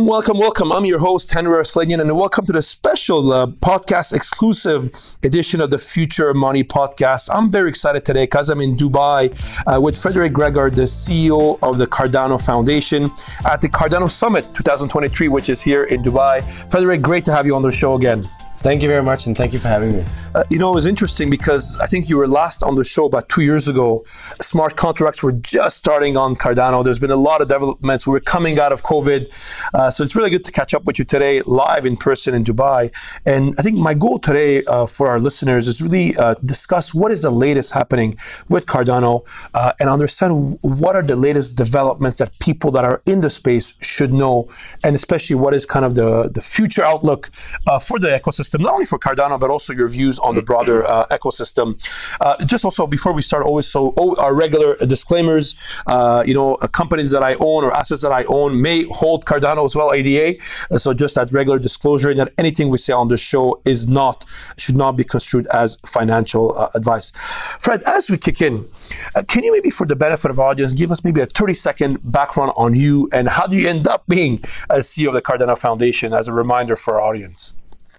Welcome. I'm your host, Henry Arslanian, and welcome to the special podcast exclusive edition of the Future Money podcast. I'm very excited today because I'm in Dubai with Frederick Greger, the CEO of the Cardano Foundation at the Cardano Summit 2023, which is here in Dubai. Frederick, great to have you on the show again. Thank you very much, and thank you for having me. It was interesting because I think you were last on the show about 2 years ago. Smart contracts were just starting on Cardano. There's been a lot of developments. We were coming out of COVID. So it's really good to catch up with you today, live in person in Dubai. And I think my goal today for our listeners is really discuss what is the latest happening with Cardano and understand what are the latest developments that people that are in the space should know, and especially what is kind of the future outlook for the ecosystem. Not only for Cardano, but also your views on the broader ecosystem. Just also before we start, always our regular disclaimers. Companies that I own or assets that I own may hold Cardano as well, ADA. So just that regular disclosure that anything we say on the show should not be construed as financial advice. Fred, as we kick in, can you maybe, for the benefit of our audience, give us maybe a 30-second background on you and how do you end up being a CEO of the Cardano Foundation, as a reminder for our audience?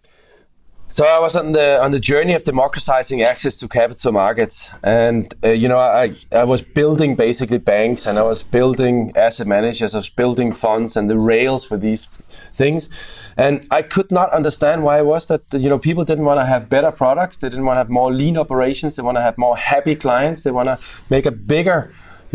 So I was on the journey of democratizing access to capital markets, and I was building basically banks, and I was building asset managers, I was building funds and the rails for these things, and I could not understand why it was that people didn't want to have better products, they didn't want to have more lean operations, they want to have more happy clients, they want to make a bigger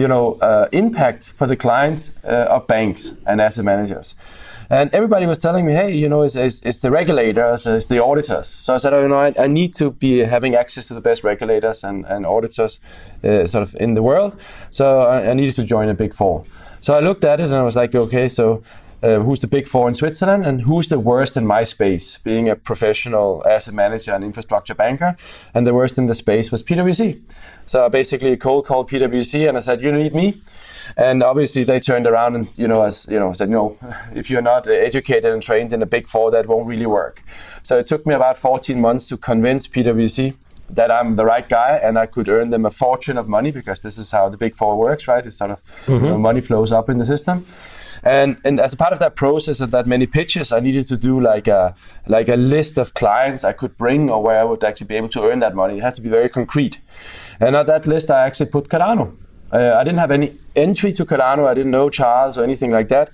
impact for the clients of banks and asset managers. And everybody was telling me, hey, it's the regulators, it's the auditors. So I said, I need to be having access to the best regulators and auditors sort of in the world. So I needed to join a Big Four. So I looked at it and I was like, okay, so who's the Big Four in Switzerland and who's the worst in my space, being a professional asset manager and infrastructure banker? And the worst in the space was PwC. So I basically cold called PwC and I said, you need me. And obviously they turned around and said, no, if you're not educated and trained in a Big Four, that won't really work. So it took me about 14 months to convince PwC that I'm the right guy and I could earn them a fortune of money, because this is how the Big Four works, right? It's sort of money flows up in the system. And as a part of that process of that many pitches, I needed to do like a list of clients I could bring or where I would actually be able to earn that money. It has to be very concrete. And on that list, I actually put Cardano. I didn't have any entry to Cardano. I didn't know Charles or anything like that.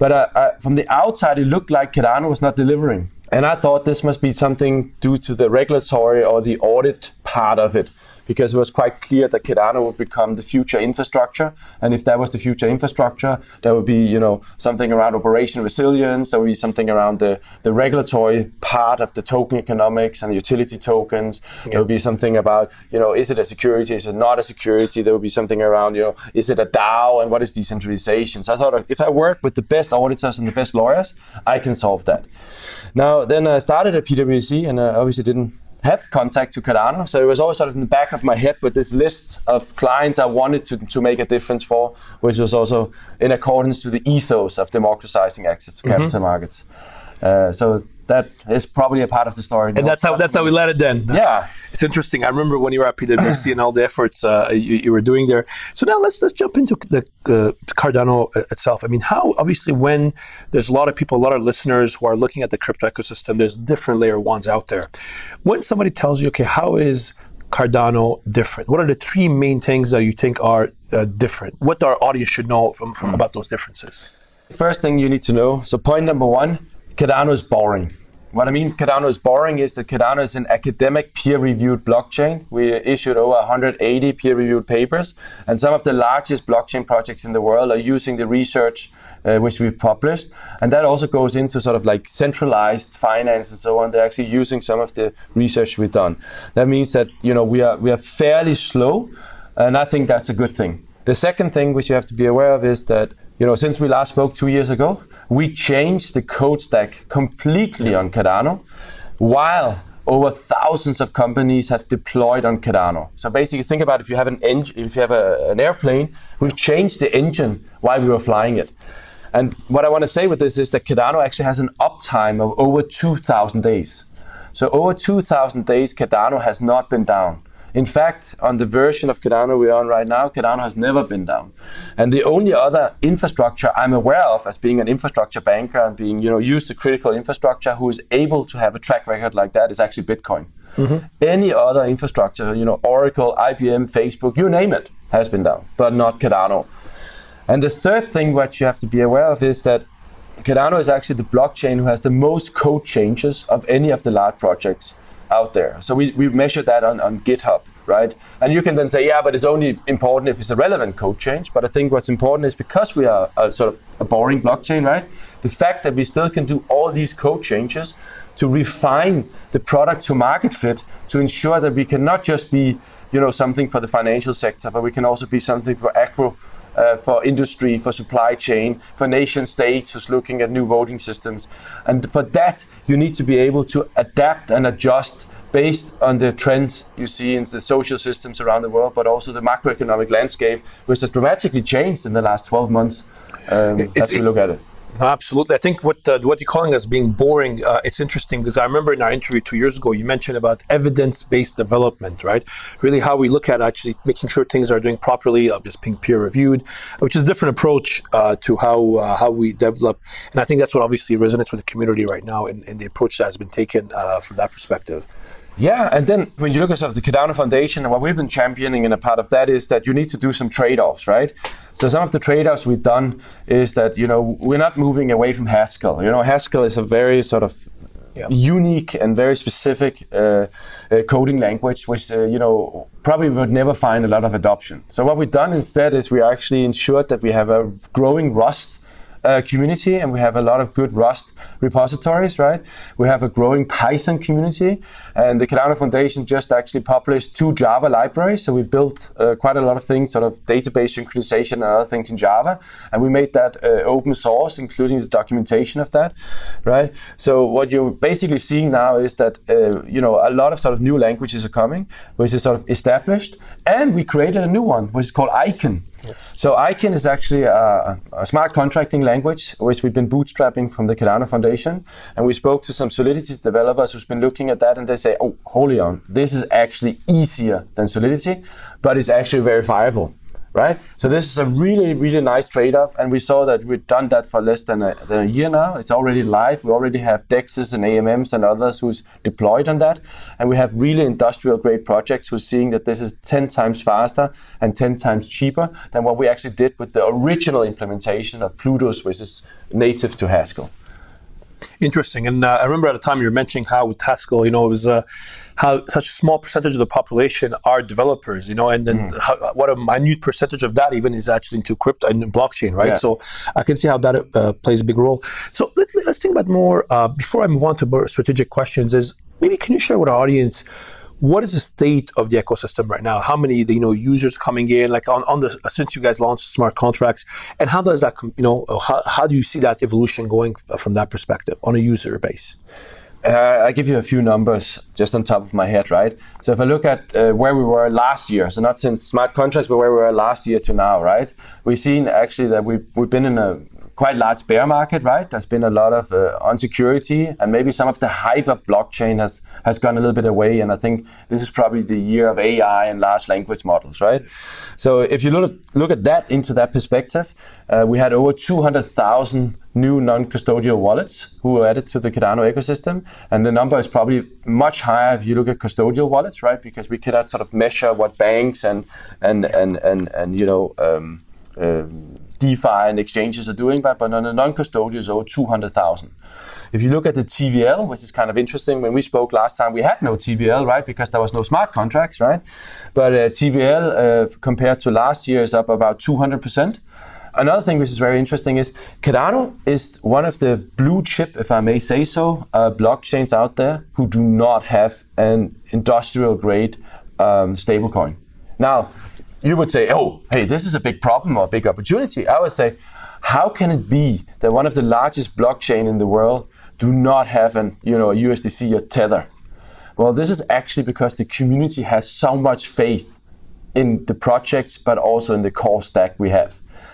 But from the outside, it looked like Cardano was not delivering. And I thought this must be something due to the regulatory or the audit part of it, because it was quite clear that Cardano would become the future infrastructure. And if that was the future infrastructure, there would be, something around operational resilience. There would be something around the regulatory part of the token economics and utility tokens. Yeah. There would be something about, is it a security? Is it not a security? There would be something around, is it a DAO? And what is decentralization? So I thought, if I work with the best auditors and the best lawyers, I can solve that. Now, then I started at PwC, and I obviously didn't have contact to Cardano. So it was always sort of in the back of my head with this list of clients I wanted to make a difference for, which was also in accordance to the ethos of democratizing access to capital markets. So that is probably a part of the story. And that's how we let it then. Yeah. It's interesting. I remember when you were at PwC and all the efforts you were doing there. So now let's jump into the Cardano itself. I mean, how, obviously, when there's a lot of people, a lot of listeners who are looking at the crypto ecosystem, there's different layer ones out there. When somebody tells you, okay, how is Cardano different? What are the three main things that you think are different? What our audience should know from about those differences? First thing you need to know, so point number one, Cardano is boring. What I mean Cardano is boring is that Cardano is an academic peer-reviewed blockchain. We issued over 180 peer-reviewed papers, and some of the largest blockchain projects in the world are using the research which we've published. And that also goes into sort of like centralized finance and so on. They're actually using some of the research we've done. That means that we are fairly slow, and I think that's a good thing. The second thing which you have to be aware of is that since we last spoke 2 years ago, we changed the code stack completely on Cardano, while over thousands of companies have deployed on Cardano. So basically, think about if you have an airplane, we've changed the engine while we were flying it. And what I want to say with this is that Cardano actually has an uptime of over 2,000 days. So over 2,000 days, Cardano has not been down. In fact, on the version of Cardano we're on right now, Cardano has never been down. And the only other infrastructure I'm aware of as being an infrastructure banker and being, used to critical infrastructure who is able to have a track record like that is actually Bitcoin. Mm-hmm. Any other infrastructure, Oracle, IBM, Facebook, you name it, has been down, but not Cardano. And the third thing what you have to be aware of is that Cardano is actually the blockchain who has the most code changes of any of the large projects out there. So we measure that on GitHub, right? And you can then say, yeah, but it's only important if it's a relevant code change. But I think what's important is because we are sort of a boring blockchain, right? The fact that we still can do all these code changes to refine the product to market fit, to ensure that we can not just be, something for the financial sector, but we can also be something for agro, for industry, for supply chain, for nation states who's looking at new voting systems. And for that, you need to be able to adapt and adjust based on the trends you see in the social systems around the world, but also the macroeconomic landscape, which has dramatically changed in the last 12 months as we look at it. Absolutely. I think what you're calling as being boring, it's interesting because I remember in our interview 2 years ago, you mentioned about evidence-based development, right? Really how we look at actually making sure things are doing properly, just being peer-reviewed, which is a different approach to how we develop. And I think that's what obviously resonates with the community right now and the approach that has been taken from that perspective. Yeah, and then when you look at sort of the Cardano Foundation, and what we've been championing in a part of that is that you need to do some trade-offs, right? So some of the trade-offs we've done is that, we're not moving away from Haskell. Haskell is a very sort of unique and very specific coding language, which, probably would never find a lot of adoption. So what we've done instead is we actually ensured that we have a growing Rust community, and we have a lot of good Rust repositories, right? We have a growing Python community, and the Cardano Foundation just actually published 2 Java libraries. So we built quite a lot of things, sort of database synchronization and other things in Java, and we made that open source, including the documentation of that, right? So what you're basically seeing now is that a lot of sort of new languages are coming, which is sort of established, and we created a new one, which is called Icon. So Icon is actually a smart contracting language, which we've been bootstrapping from the Cardano Foundation. And we spoke to some Solidity developers who's been looking at that, and they say, oh, hold on, this is actually easier than Solidity, but it's actually verifiable, right? So this is a really, really nice trade-off, and we saw that we've done that for less than a year now. It's already live. We already have DEXs and AMMs and others who's deployed on that, and we have really industrial-grade projects who's seeing that this is 10 times faster and 10 times cheaper than what we actually did with the original implementation of Plutus, which is native to Haskell. Interesting. And I remember at the time you were mentioning how with Haskell, it was how such a small percentage of the population are developers, and then what a minute percentage of that even is actually into crypto and blockchain, right? Yeah. So I can see how that plays a big role. So let's think about more, before I move on to more strategic questions, is maybe can you share with our audience, what is the state of the ecosystem right now? How many users coming in, like on the since you guys launched smart contracts, and how does that how do you see that evolution going from that perspective on a user base? I give you a few numbers just on top of my head, right? So if I look at where we were last year, so not since smart contracts, but where we were last year to now, right? We've seen actually that we've been in a quite large bear market, right? There's been a lot of insecurity, and maybe some of the hype of blockchain has gone a little bit away. And I think this is probably the year of AI and large language models, right? So if you look at that into that perspective, we had over 200,000 new non-custodial wallets who were added to the Cardano ecosystem, and the number is probably much higher if you look at custodial wallets, right? Because we cannot sort of measure what banks and DeFi and exchanges are doing, but on the non-custodial is over 200,000. If you look at the TVL, which is kind of interesting, when we spoke last time, we had no TVL, right? Because there was no smart contracts, right? But TVL compared to last year is up about 200%. Another thing which is very interesting is Cardano is one of the blue chip, if I may say so, blockchains out there who do not have an industrial grade stablecoin. Now, you would say, oh, hey, this is a big problem or a big opportunity. I would say, how can it be that one of the largest blockchain in the world do not have a USDC or Tether? Well, this is actually because the community has so much faith in the projects, but also in the core stack we have.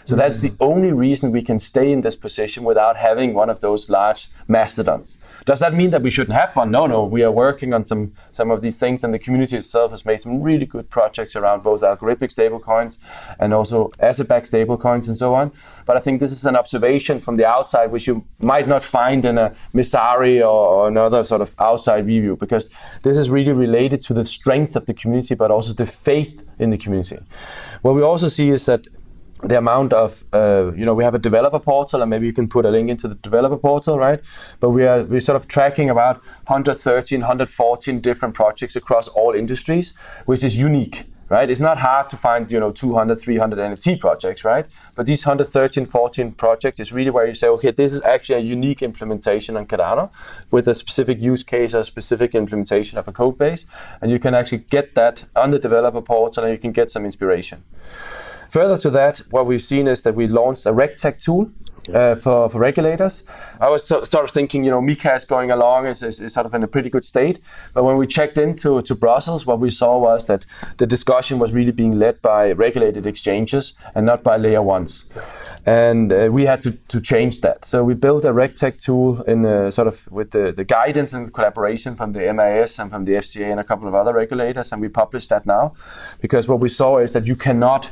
So that's the only reason we can stay in this position without having one of those large mastodons. Does that mean that we shouldn't have one? No. We are working on some of these things, and the community itself has made some really good projects around both algorithmic stablecoins and also asset-backed stablecoins and so on. But I think this is an observation from the outside which you might not find in a Messari or another sort of outside review, because this is really related to the strength of the community, but also the faith in the community. What we also see is that the amount of, we have a developer portal, and maybe you can put a link into the developer portal, right? But we're sort of tracking about 113, 114 different projects across all industries, which is unique, right? It's not hard to find, 200, 300 NFT projects, right? But these 113, 14 projects is really where you say, okay, this is actually a unique implementation on Cardano with a specific use case, a specific implementation of a code base. And you can actually get that on the developer portal, and you can get some inspiration. Further to that, what we've seen is that we launched a RegTech tool for regulators. I was sort of thinking, MiCA is going along, is sort of in a pretty good state. But when we checked into Brussels, what we saw was that the discussion was really being led by regulated exchanges and not by layer ones. And we had to change that. So we built a RegTech tool in sort of with the guidance and collaboration from the MAS and from the FCA and a couple of other regulators. And we published that now, because what we saw is that you cannot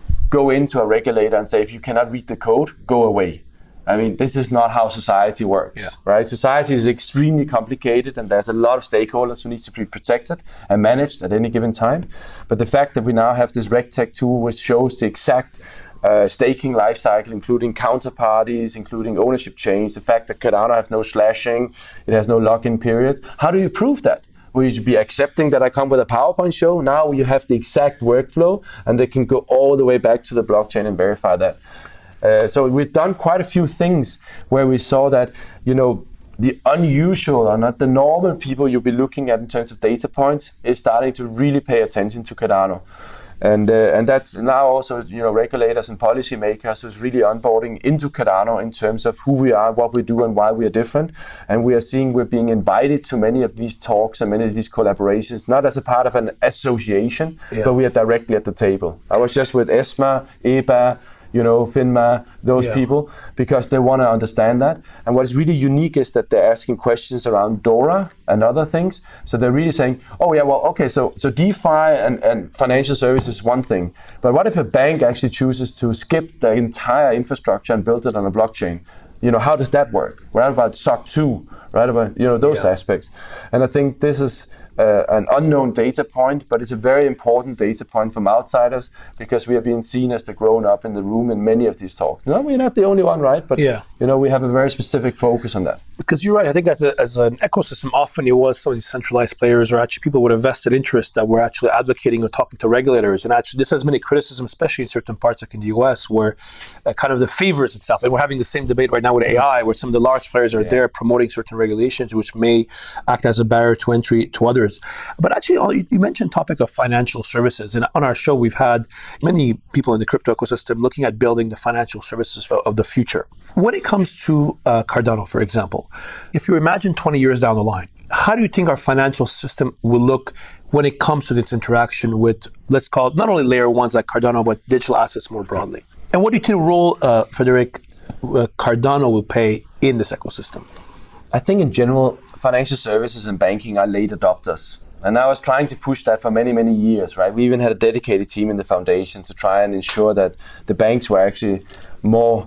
go into a regulator and say, if you cannot read the code, go away. I mean, this is not how society works, right? Society is extremely complicated, and there's a lot of stakeholders who need to be protected and managed at any given time. But the fact that we now have this RegTech tool, which shows the exact staking lifecycle, including counterparties, including ownership chains, the fact that Cardano has no slashing, it has no lock-in period. How do you prove that? Will you be accepting that I come with a PowerPoint show? Now you have the exact workflow, and they can go all the way back to the blockchain and verify that. So we've done quite a few things where we saw that, the unusual or not the normal people you'll be looking at in terms of data points is starting to really pay attention to Cardano. And that's now also, regulators and policymakers who's really onboarding into Cardano in terms of who we are, what we do, and why we are different. And we are seeing we're being invited to many of these talks and many of these collaborations, not as a part of an association, but we are directly at the table. I was just with ESMA, EBA, FINMA, those people, because they want to understand that. And what is really unique is that they're asking questions around DORA and other things. So they're really saying, so DeFi and financial services is one thing. But what if a bank actually chooses to skip the entire infrastructure and build it on a blockchain? How does that work? What about SOC 2? Right about those aspects. And I think this is an unknown data point, but it's a very important data point from outsiders, because we are being seen as the grown-up in the room in many of these talks. We're not the only one, right? But we have a very specific focus on that. Because you're right. I think as an ecosystem, often it was some of these centralized players or actually people with a vested interest that were actually advocating or talking to regulators. And actually, this has many criticism, especially in certain parts like in the US, where kind of the favors itself. And we're having the same debate right now with AI, where some of the large players are there promoting certain regulations, which may act as a barrier to entry to others. But actually, you mentioned topic of financial services. And on our show, we've had many people in the crypto ecosystem looking at building the financial services of the future. When it comes to Cardano, for example, if you imagine 20 years down the line, how do you think our financial system will look when it comes to its interaction with, let's call it, not only layer ones like Cardano, but digital assets more broadly? And what do you think role, Frederic, Cardano will play in this ecosystem? I think in general, financial services and banking are late adopters. And I was trying to push that for many, many years, right? We even had a dedicated team in the foundation to try and ensure that the banks were actually more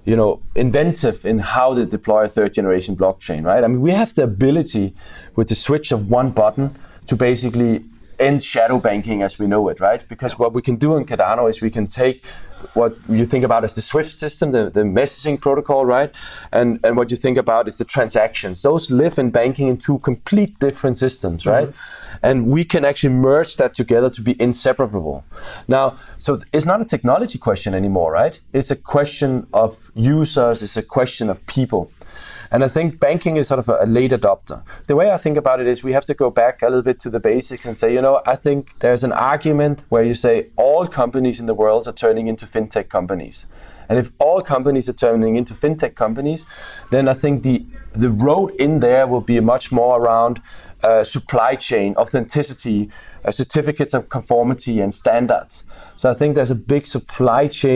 inventive in how they deploy a third generation blockchain, right? I mean, we have the ability with the switch of one button to basically end shadow banking as we know it, right? Because what we can do in Cardano is we can take what you think about as the SWIFT system, the messaging protocol, right? And what you think about is the transactions. Those live in banking in two complete different systems, right? And we can actually merge that together to be inseparable. Now, so it's not a technology question anymore, right? It's a question of users, it's a question of people. And I think banking is sort of a late adopter. The way I think about it is we have to go back a little bit to the basics and say, I think there's an argument where you say all companies in the world are turning into fintech companies. And if all companies are turning into fintech companies, then I think the road in there will be much more around supply chain, authenticity, certificates of conformity and standards. So I think there's a big supply chain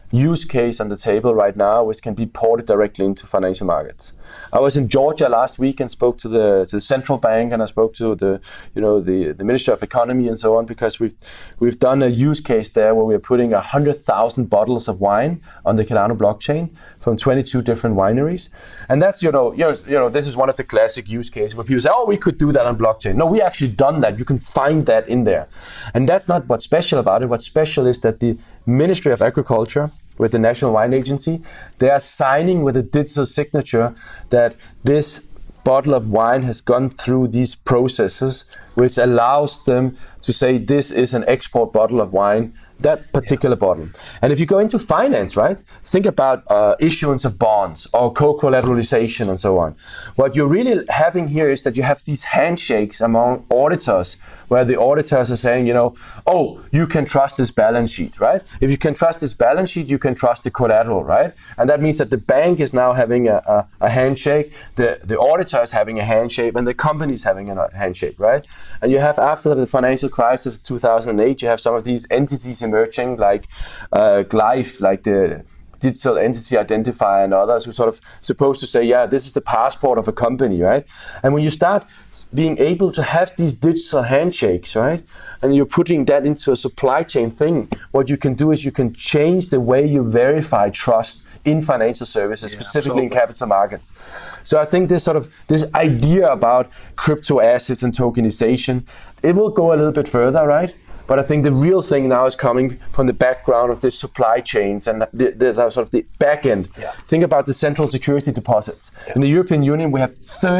use case on the table right now which can be ported directly into financial markets. I was in Georgia last week and spoke to the central bank, and I spoke to the Ministry of Economy and so on, because we've done a use case there where we're putting 100,000 bottles of wine on the Cardano blockchain from 22 different wineries. And that's this is one of the classic use cases where people say, oh, we could do that on blockchain. No, we actually done that. You can find that in there. And that's not what's special about it. What's special is that the Ministry of Agriculture with the National Wine Agency, they are signing with a digital signature that this bottle of wine has gone through these processes, which allows them to say this is an export bottle of wine, that particular bottle. And if you go into finance, right, think about issuance of bonds or co-collateralization and so on. What you're really having here is that you have these handshakes among auditors, where the auditors are saying, oh, you can trust this balance sheet, right? If you can trust this balance sheet, you can trust the collateral, right? And that means that the bank is now having a handshake, the auditor is having a handshake, and the company is having a handshake, right? And you have, after the financial crisis of 2008, you have some of these entities emerging like Glyph, like the digital entity identifier and others, who sort of supposed to say, yeah, this is the passport of a company, right? And when you start being able to have these digital handshakes, right, and you're putting that into a supply chain thing, what you can do is you can change the way you verify trust in financial services, specifically in capital markets. So I think this idea about crypto assets and tokenization, it will go a little bit further, right? But I think the real thing now is coming from the background of the supply chains and the sort of the back end. Yeah. Think about the central security deposits. Yeah. In the European Union, we have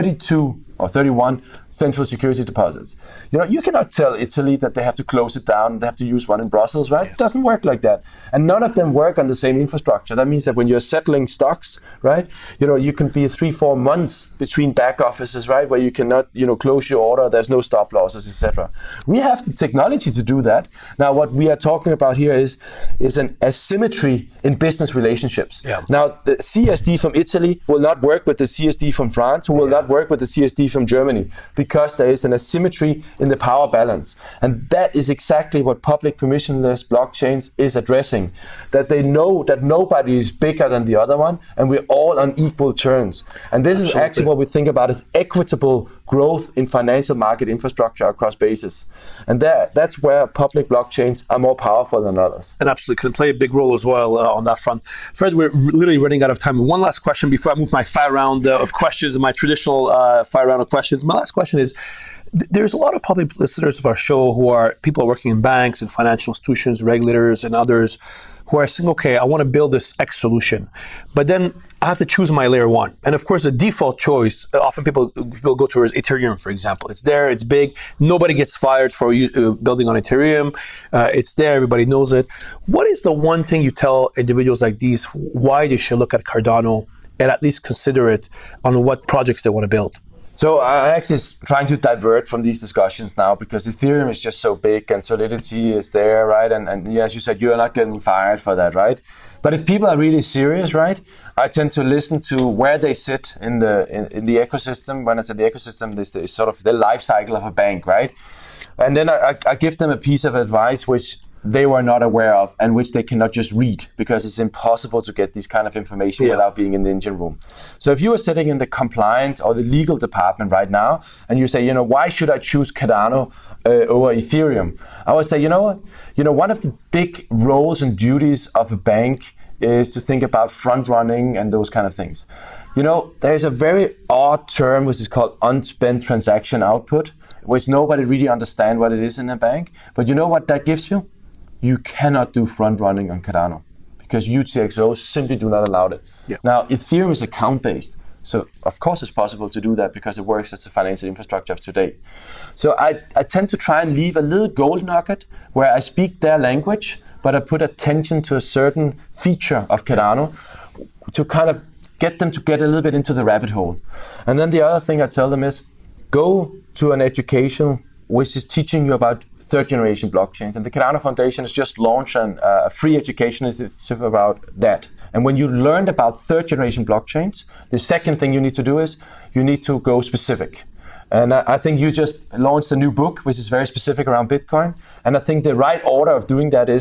32 or 31 central security deposits. You cannot tell Italy that they have to close it down, they have to use one in Brussels, right? Yeah. It doesn't work like that. And none of them work on the same infrastructure. That means that when you're settling stocks, right, you can be 3-4 months between back offices, right, where you cannot, close your order, there's no stop losses, etc. We have the technology to do that. Now, what we are talking about here is an asymmetry in business relationships. Yeah. Now, the CSD from Italy will not work with the CSD from France, who will not work with the CSD from Germany, because there is an asymmetry in the power balance. And that is exactly what public permissionless blockchains is addressing. That they know that nobody is bigger than the other one, and we're all on equal terms. And this is actually what we think about as equitable growth in financial market infrastructure across bases. And that's where public blockchains are more powerful than others. And absolutely can play a big role as well on that front. Fred, we're literally running out of time. One last question before I move my fire round of questions, my traditional fire round of questions. My last question is, there's a lot of public listeners of our show who are people working in banks and financial institutions, regulators and others, who are saying, okay, I want to build this X solution, but then I have to choose my layer one. And of course, the default choice, often people go towards Ethereum, for example. It's there, it's big, nobody gets fired for building on Ethereum. It's there, everybody knows it. What is the one thing you tell individuals like these why they should look at Cardano and at least consider it on what projects they want to build? So I'm actually trying to divert from these discussions now, because Ethereum is just so big and Solidity is there, right? And as you said, you are not getting fired for that, right? But if people are really serious, right, I tend to listen to where they sit in the ecosystem. When I say the ecosystem, this is sort of the life cycle of a bank, right? And then I give them a piece of advice which they were not aware of and which they cannot just read, because it's impossible to get this kind of information without being in the engine room. So if you are sitting in the compliance or the legal department right now and you say, why should I choose Cardano over Ethereum? I would say, what? One of the big roles and duties of a bank is to think about front running and those kind of things. There's a very odd term which is called unspent transaction output, which nobody really understands what it is in a bank. But you know what that gives you? You cannot do front running on Cardano because UTXO simply do not allow it. Yeah. Now, Ethereum is account-based. So, of course, it's possible to do that because it works as the financial infrastructure of today. So I tend to try and leave a little gold nugget where I speak their language, but I put attention to a certain feature of Cardano to kind of get them to get a little bit into the rabbit hole. And then the other thing I tell them is, go to an education which is teaching you about third-generation blockchains. And the Cardano Foundation has just launched a free education initiative about that. And when you learned about third-generation blockchains, the second thing you need to do is you need to go specific. And I think you just launched a new book, which is very specific around Bitcoin. And I think the right order of doing that is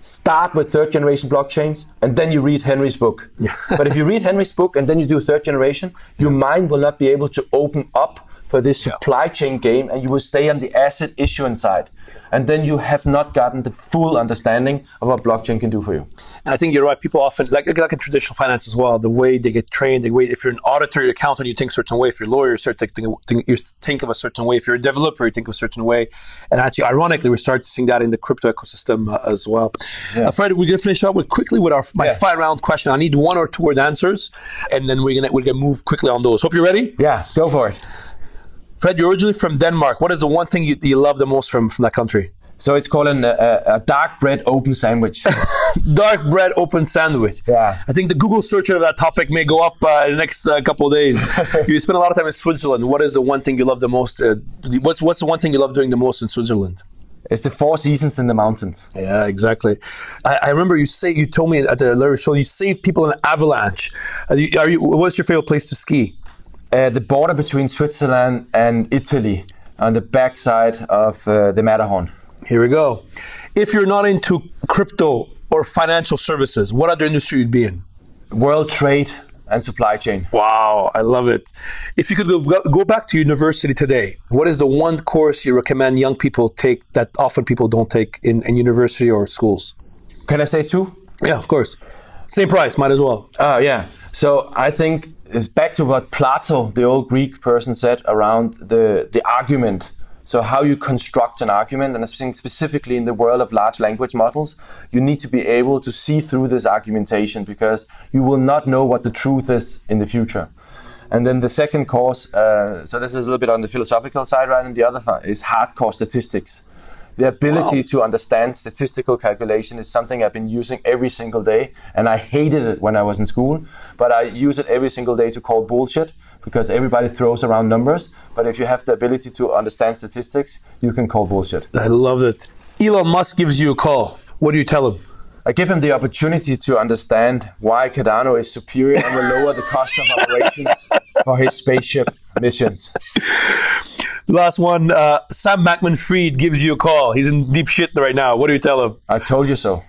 start with third generation blockchains and then you read Henry's book. But if you read Henry's book and then you do third generation, your mind will not be able to open up for this supply chain game, and you will stay on the asset issuance side. And then you have not gotten the full understanding of what blockchain can do for you. And I think you're right. People often, like in traditional finance as well, the way they get trained, the way, if you're an auditor, you're an accountant, you think a certain way. If you're a lawyer, you think of a certain way. If you're a developer, you think of a certain way. And actually, ironically, we're starting to see that in the crypto ecosystem as well. Yeah. Fred, we're going to finish up quickly with my 5-round question. I need 1 or 2 word answers, and then we're going to move quickly on those. Hope you're ready. Yeah, go for it. Fred, you're originally from Denmark. What is the one thing you love the most from that country? So it's called a dark bread open sandwich. Dark bread open sandwich. Yeah. I think the Google search of that topic may go up in the next couple of days. You spend a lot of time in Switzerland. What is the one thing you love the most? What's the one thing you love doing the most in Switzerland? It's the 4 seasons in the mountains. Yeah, exactly. I remember you told me at the Larry show, you saved people in an avalanche. What's your favorite place to ski? The border between Switzerland and Italy on the backside of the Matterhorn. Here we go. If you're not into crypto or financial services, what other industry you'd be in? World trade and supply chain. Wow, I love it. If you could go back to university today, what is the one course you recommend young people take that often people don't take in university or schools? Can I say 2? Yeah, of course. Same price, might as well. Oh, yeah. So I think it's back to what Plato, the old Greek person, said around the argument. So how you construct an argument, and I think specifically in the world of large language models, you need to be able to see through this argumentation, because you will not know what the truth is in the future. And then the second course, so this is a little bit on the philosophical side, right? And the other is hardcore statistics. The ability to understand statistical calculation is something I've been using every single day, and I hated it when I was in school, but I use it every single day to call bullshit, because everybody throws around numbers, but if you have the ability to understand statistics, you can call bullshit. I love it. Elon Musk gives you a call. What do you tell him? I give him the opportunity to understand why Cardano is superior and will lower the cost of operations for his spaceship missions. Last one, Sam Bankman-Fried gives you a call. He's in deep shit right now. What do you tell him? I told you so.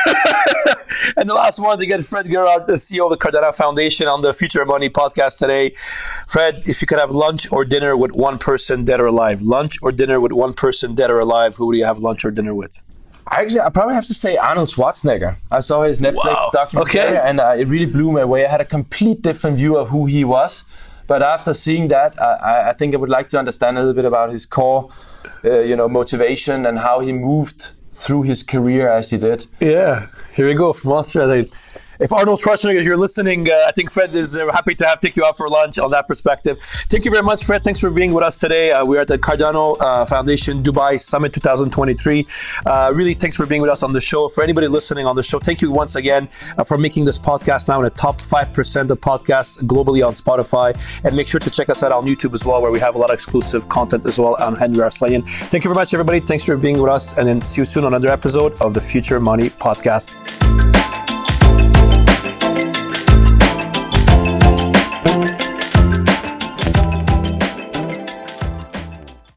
And the last one to get Fred Gerard, the CEO of the Cardano Foundation, on the Future Money podcast today. Fred, if you could have lunch or dinner with one person, dead or alive, lunch or dinner with one person, dead or alive, who would you have lunch or dinner with? Actually, I probably have to say Arnold Schwarzenegger. I saw his Netflix documentary, and it really blew me away. I had a complete different view of who he was. But after seeing that, I think I would like to understand a little bit about his core, motivation and how he moved through his career as he did. Yeah, here we go from Austria. If Arnold Schwarzenegger, you're listening, I think Fred is happy to take you out for lunch on that perspective. Thank you very much, Fred. Thanks for being with us today. We're at the Cardano Foundation Dubai Summit 2023. Really, thanks for being with us on the show. For anybody listening on the show, thank you once again for making this podcast now in the top 5% of podcasts globally on Spotify. And make sure to check us out on YouTube as well, where we have a lot of exclusive content as well on Henry Arslanian. Thank you very much, everybody. Thanks for being with us. And then see you soon on another episode of the Future Money Podcast.